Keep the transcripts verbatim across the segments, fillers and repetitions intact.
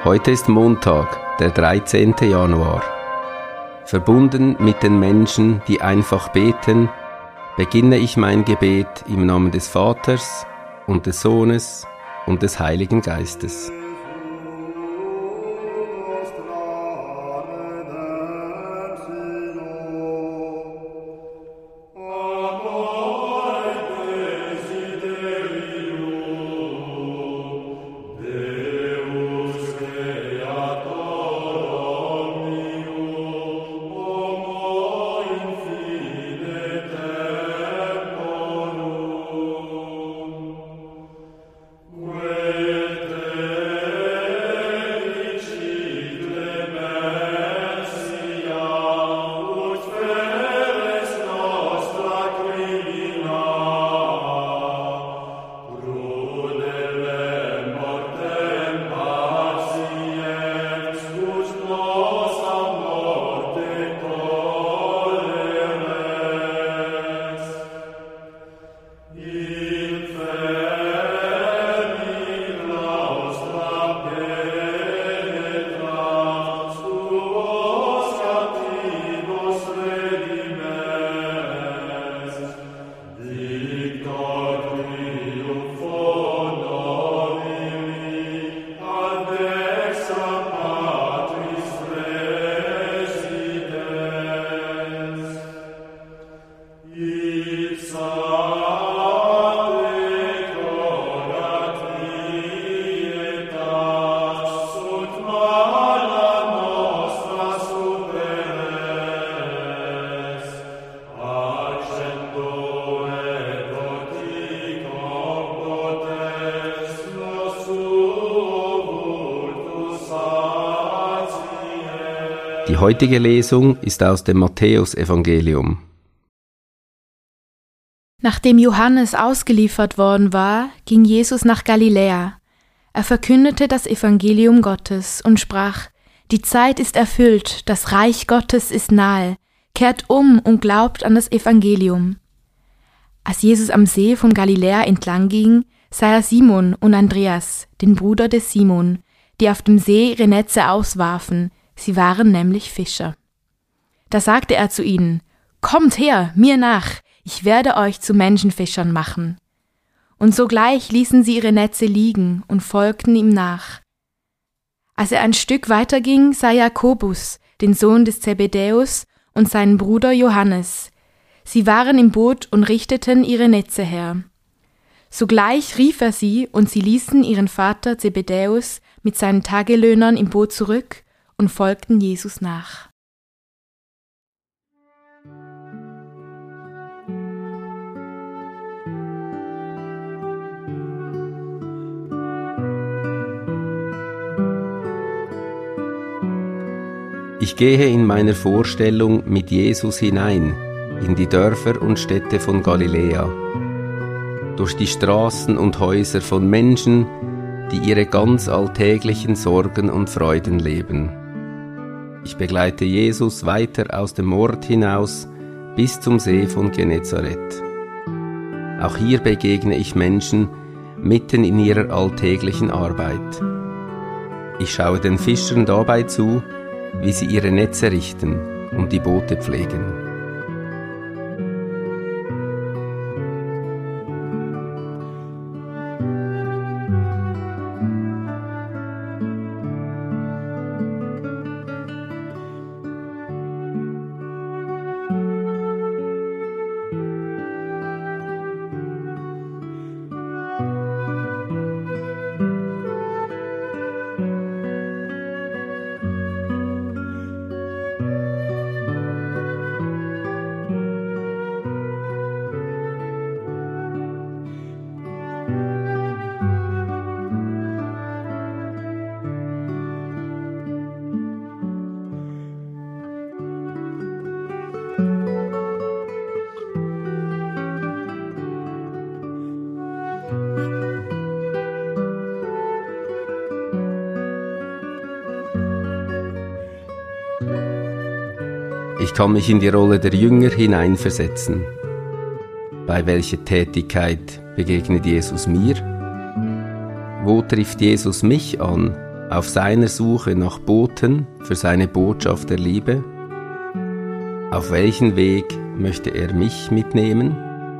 Heute ist Montag, der dreizehnte Januar. Verbunden mit den Menschen, die einfach beten, beginne ich mein Gebet im Namen des Vaters und des Sohnes und des Heiligen Geistes. Die heutige Lesung ist aus dem Matthäusevangelium. Nachdem Johannes ausgeliefert worden war, ging Jesus nach Galiläa. Er verkündete das Evangelium Gottes und sprach: Die Zeit ist erfüllt, das Reich Gottes ist nahe, kehrt um und glaubt an das Evangelium. Als Jesus am See von Galiläa entlang ging, sah er Simon und Andreas, den Bruder des Simon, die auf dem See ihre Netze auswarfen. Sie waren nämlich Fischer. Da sagte er zu ihnen: Kommt her, mir nach, ich werde euch zu Menschenfischern machen. Und sogleich ließen sie ihre Netze liegen und folgten ihm nach. Als er ein Stück weiter ging, sah Jakobus, den Sohn des Zebedäus, und seinen Bruder Johannes. Sie waren im Boot und richteten ihre Netze her. Sogleich rief er sie, und sie ließen ihren Vater Zebedäus mit seinen Tagelöhnern im Boot zurück und folgten Jesus nach. Ich gehe in meiner Vorstellung mit Jesus hinein in die Dörfer und Städte von Galiläa, durch die Straßen und Häuser von Menschen, die ihre ganz alltäglichen Sorgen und Freuden leben. Ich begleite Jesus weiter aus dem Ort hinaus bis zum See von Genezareth. Auch hier begegne ich Menschen mitten in ihrer alltäglichen Arbeit. Ich schaue den Fischern dabei zu, wie sie ihre Netze richten und die Boote pflegen. Ich kann mich in die Rolle der Jünger hineinversetzen. Bei welcher Tätigkeit begegnet Jesus mir? Wo trifft Jesus mich an, auf seiner Suche nach Boten für seine Botschaft der Liebe? Auf welchen Weg möchte er mich mitnehmen?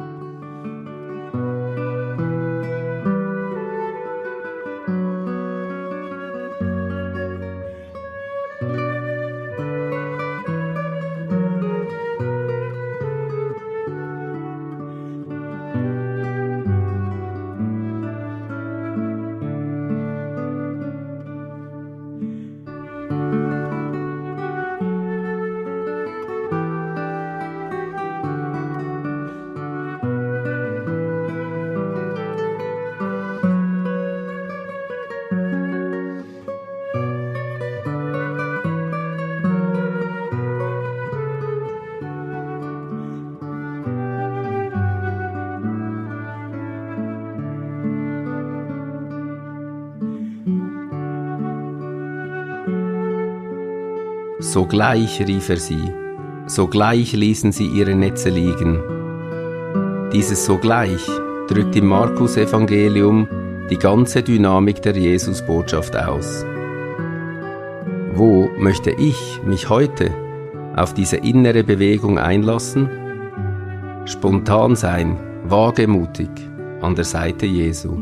Sogleich rief er sie, sogleich ließen sie ihre Netze liegen. Dieses sogleich drückt im Markus-Evangelium die ganze Dynamik der Jesus-Botschaft aus. Wo möchte ich mich heute auf diese innere Bewegung einlassen? Spontan sein, wagemutig an der Seite Jesu.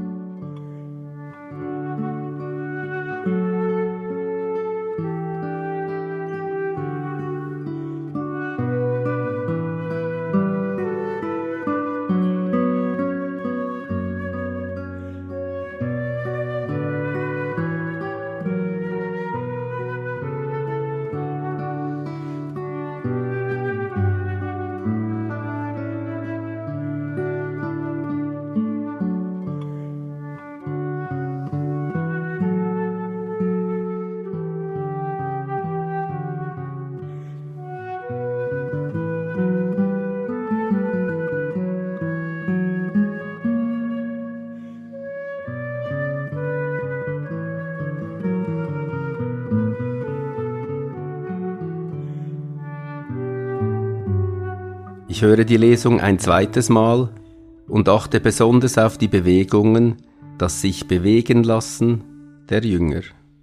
Ich höre die Lesung ein zweites Mal und achte besonders auf die Bewegungen, das sich bewegen lassen der Jünger.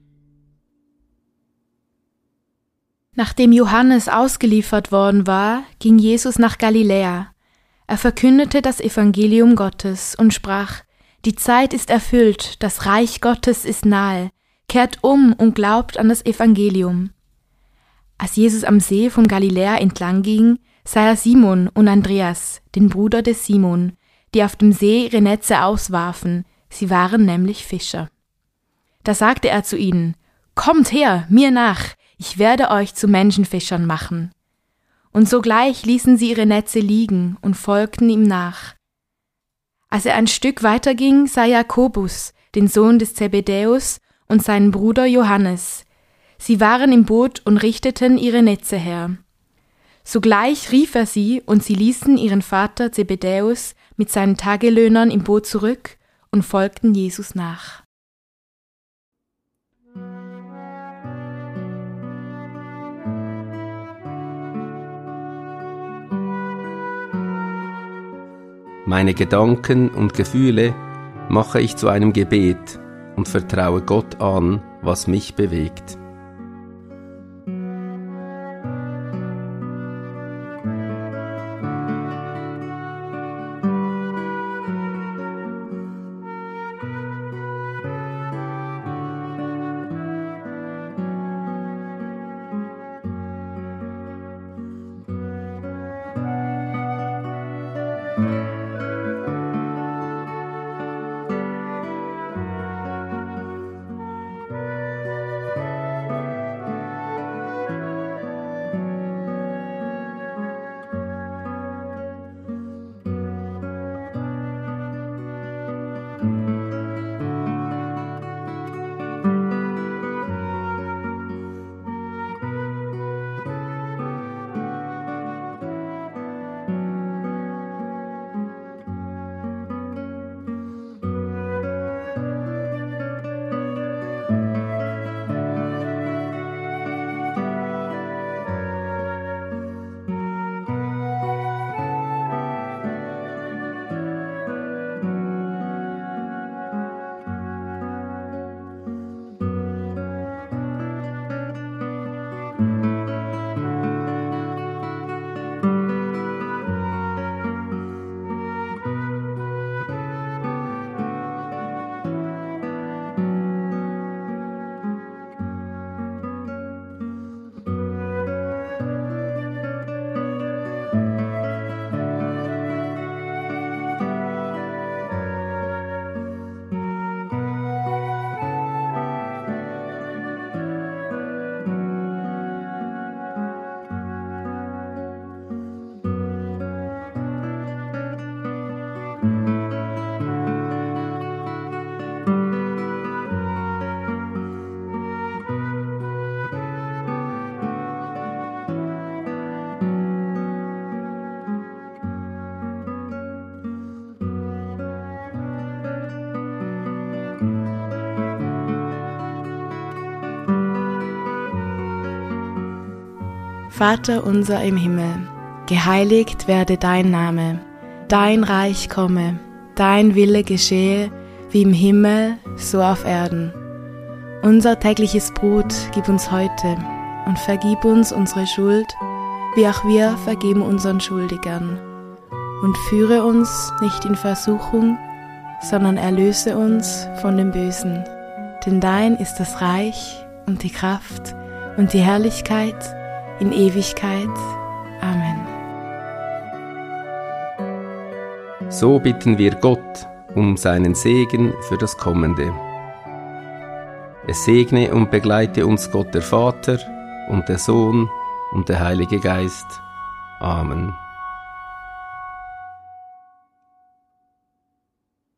Nachdem Johannes ausgeliefert worden war, ging Jesus nach Galiläa. Er verkündete das Evangelium Gottes und sprach: Die Zeit ist erfüllt, das Reich Gottes ist nahe, kehrt um und glaubt an das Evangelium. Als Jesus am See von Galiläa entlang ging, sah er Simon und Andreas, den Bruder des Simon, die auf dem See ihre Netze auswarfen, sie waren nämlich Fischer. Da sagte er zu ihnen: Kommt her, mir nach, ich werde euch zu Menschenfischern machen. Und sogleich ließen sie ihre Netze liegen und folgten ihm nach. Als er ein Stück weiterging, sah Jakobus, den Sohn des Zebedäus, und seinen Bruder Johannes. Sie waren im Boot und richteten ihre Netze her. Sogleich rief er sie, und sie ließen ihren Vater Zebedäus mit seinen Tagelöhnern im Boot zurück und folgten Jesus nach. Meine Gedanken und Gefühle mache ich zu einem Gebet und vertraue Gott an, was mich bewegt. Vater unser im Himmel, geheiligt werde dein Name, dein Reich komme, dein Wille geschehe, wie im Himmel, so auf Erden. Unser tägliches Brot gib uns heute und vergib uns unsere Schuld, wie auch wir vergeben unseren Schuldigern. Und führe uns nicht in Versuchung, sondern erlöse uns von dem Bösen. Denn dein ist das Reich und die Kraft und die Herrlichkeit in Ewigkeit. Amen. So bitten wir Gott um seinen Segen für das Kommende. Es segne und begleite uns Gott der Vater und der Sohn und der Heilige Geist. Amen.